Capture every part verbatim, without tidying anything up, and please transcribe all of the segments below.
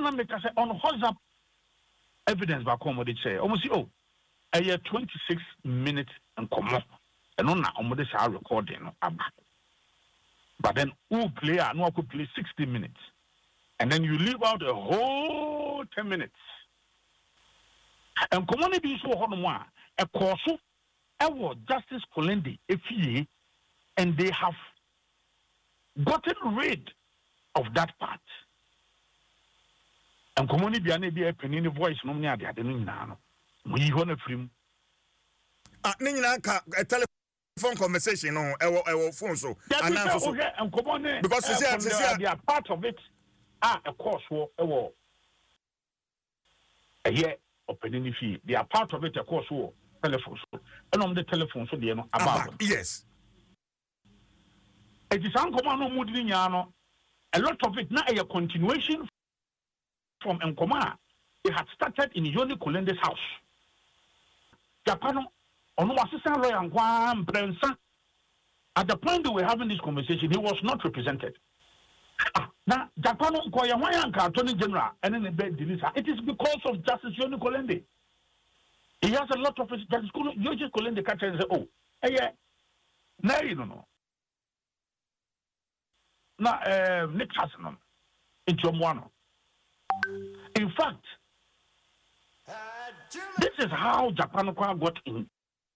na make say on WhatsApp evidence back home they say almost oh a year twenty-six minutes and come on and on na this are recording no aba. But then who player no could play sixty minutes and then you leave out a whole ten minutes. And come on be so hot one a course of Justice Kolende Efie and they have gotten rid of that part. And come on be a penny voice no near the other no. We want a film. Ah, Nina a telephone conversation on our phone so and come on because they are part of it. Ah, of course, war a war. A year opening fee. They are part of it, of course, war telephone. And on the telephone, so they are about. Yes. It is uncommon Mudiniano. A lot of it now a continuation from Nkoma. They had started in Yoni Kolende's house. Japano, on assistant lawyer and Guam Prensa. At the point that we're having this conversation, he was not represented. Now, Japano Koyawayanka, Attorney General, and then the bed it is because of Justice Yoni Kolende. He has a lot of it. Justice Yoni Kolende catch and say, oh, hey, yeah, no, you don't know. Now, uh, Nick Hassanon, it's your one. In fact, this is how Japan got in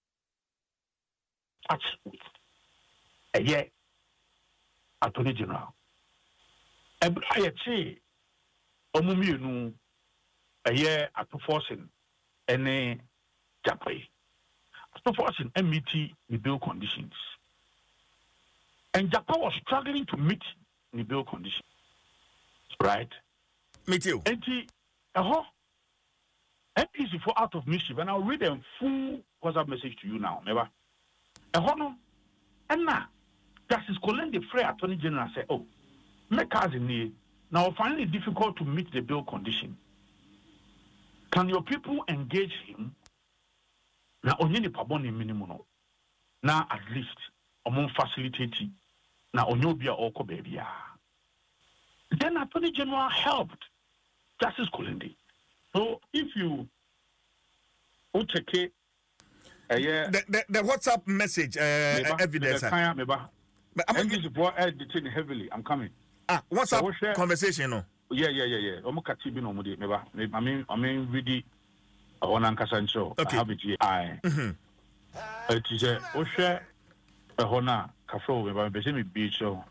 touch with a year Attorney General. A bright say, Omuminu, a year at forcing any Japan. After forcing M E T the bill conditions. And Japan was struggling to meet the bill conditions. Right? Me too. And he, uh-huh. M P C for out of mischief, and I'll read a full WhatsApp message to you now, never. Uh-huh, no. And now, Justice Kolende Frey Attorney General said, oh, make us in here. Now, finally difficult to meet the bill condition. Can your people engage him? Now, only the paboni minimum. Now, at least, among facilitating. Now, Onyobia Oko baby. Then Attorney General helped Justice Kolende. So if you check it, uh, yeah, the, the the WhatsApp message uh, meba, evidence. Meba, meba. But I'm going to editing heavily. I'm coming. Ah, WhatsApp so conversation, no? Yeah, yeah, yeah, yeah. I'm going to no mudi. Meba. I mean, I mean, really. I want to Kasancho. Okay. I have it here. I. Mhm. It is a Osha. A Hona Kafro. Meba. Bese mi beach. So,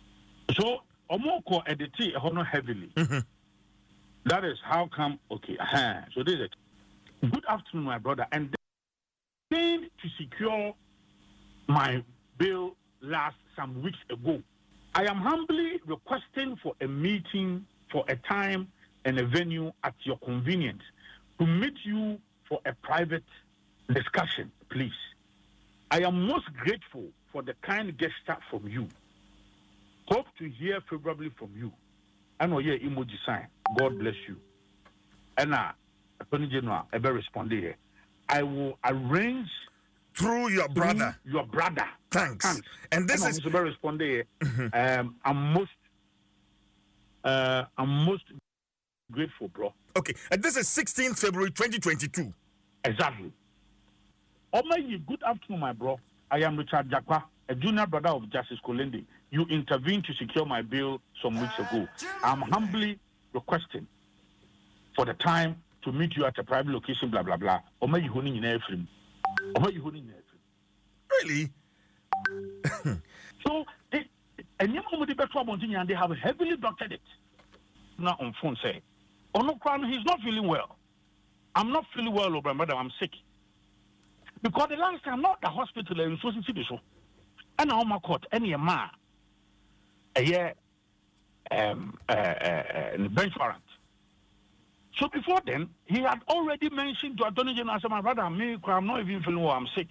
Omoko edit a Hona heavily. Mhm. That is how come, okay, uh-huh. So this is it. Good afternoon, my brother. And then to secure my bill last some weeks ago, I am humbly requesting for a meeting for a time and a venue at your convenience to meet you for a private discussion, please. I am most grateful for the kind gesture from you. Hope to hear favorably from you. I know your emoji sign. God bless you. And uh, Attorney General, I better respond here. I will arrange through your through brother. Your brother. Thanks. Thanks. And this and is I better respond here. um, I'm most, uh, I'm most grateful, bro. Okay, and this is sixteenth February twenty twenty-two. Exactly. Oh my, good afternoon, my bro. I am Richard Jakwa, a junior brother of Justice Kolende. You intervened to secure my bill some weeks ago. I'm humbly requesting for the time to meet you at a private location, blah, blah, blah. Oma you holding in everything. Oma you holding in everything. Really? So, they, and they have heavily doctored it. Now on phone say, oh no, he's not feeling well. I'm not feeling well, oh, brother, I'm sick. Because the last time, not the hospital, in Sosin City, so. And I'm court, any man. A year um, uh, uh, uh, bench warrant. So before then, he had already mentioned to Attorney General, my brother, me, I'm not even feeling well, I'm sick.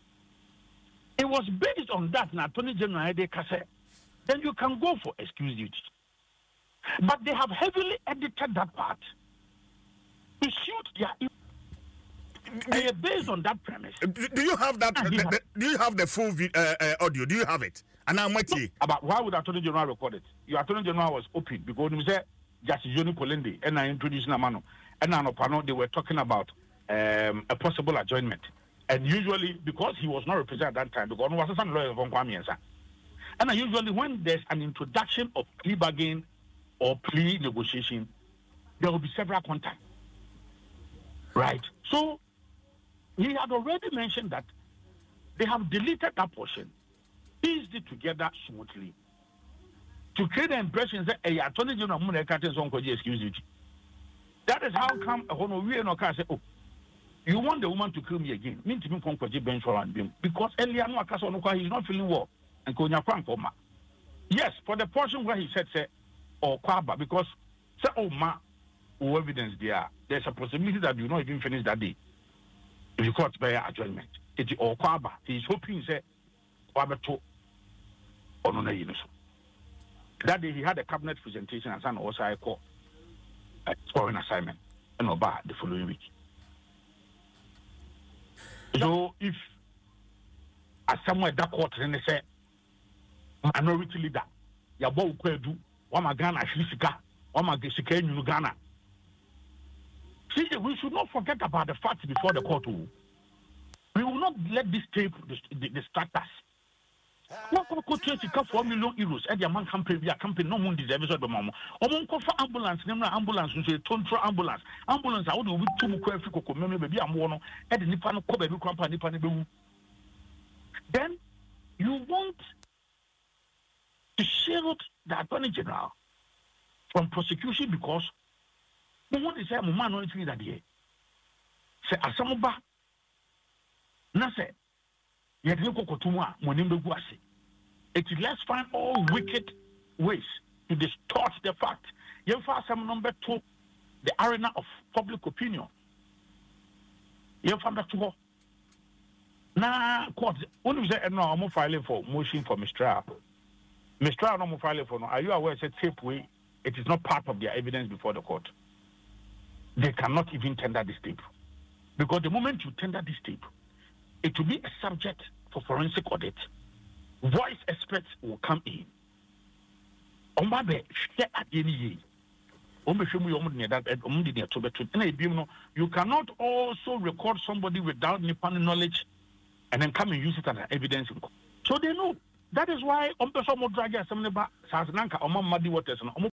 It was based on that, and Attorney General, they say, then you can go for excuse duty. But they have heavily edited that part to suit their. Uh, based on that premise. Do you have that? The, the, do you have the full uh, uh, audio? Do you have it? And I'm with you. About why would Attorney General record it? Your Attorney General was open because he said Justice Johnny Kolende, and I introduced Namano, and Anopano, they were talking about um, a possible adjournment. And usually, because he was not represented at that time, because no was some lawyer from Kwame Nsa. And usually, when there's an introduction of plea bargain or plea negotiation, there will be several contacts. Right? So, he had already mentioned that they have deleted that portion, pieced it together smoothly, to create the impression that a attorney general excuse you. That is how come we no can say, oh, you want the woman to kill me again? Mean to me bench for because earlier no he's not feeling well and konya koma. Yes, for the portion where he said say or kwaba because say oh ma or evidence there, there's a possibility that you not even finish that day. If you court by adjournment, it's or kwaba. He's hoping say kwaba to or no no. That day he had a cabinet presentation and son also I call a foreign assignment and Oba the following week. So if as somewhere that court then they say minority leader, Yabo Kwedu, Wama Ghana Shlisika, Wama Gesika in Ghana. See, we should not forget about the facts before the court. We will not let this tape distract us. What could take four million euros at the man company via company no one deserves of the mom. Omon for ambulance, name ambulance, and say tontra ambulance. Ambulance, I would be two Africa, maybe I'm one at the Nippon Kobe company. Then you want to shield the attorney general from prosecution because we want to say, I'm man, only that day. Say, Asamoba, Nase. It is let's find all wicked ways to distort the fact. You find some number two, the arena of public opinion. You find that two. Now, court, when you say no, I'm filing for motion for mistrial. Mistrial, I'm filing for no. Are you aware that tape way? It is not part of their evidence before the court. They cannot even tender this tape because the moment you tender this tape, it will be a subject for forensic audit. Voice experts will come in. You cannot also record somebody without Nippon knowledge and then come and use it as evidence. So they know. That is why